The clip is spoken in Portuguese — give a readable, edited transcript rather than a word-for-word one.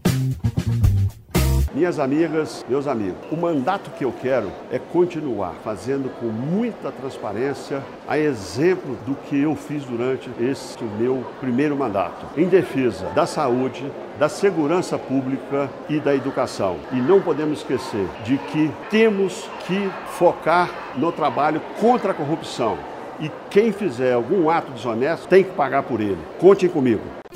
Minhas amigas, meus amigos, o mandato que eu quero é continuar fazendo com muita transparência, a exemplo do que eu fiz durante este meu primeiro mandato, em defesa da saúde, da segurança pública e da educação. E não podemos esquecer de que temos que focar no trabalho contra a corrupção. E quem fizer algum ato desonesto tem que pagar por ele. Contem comigo.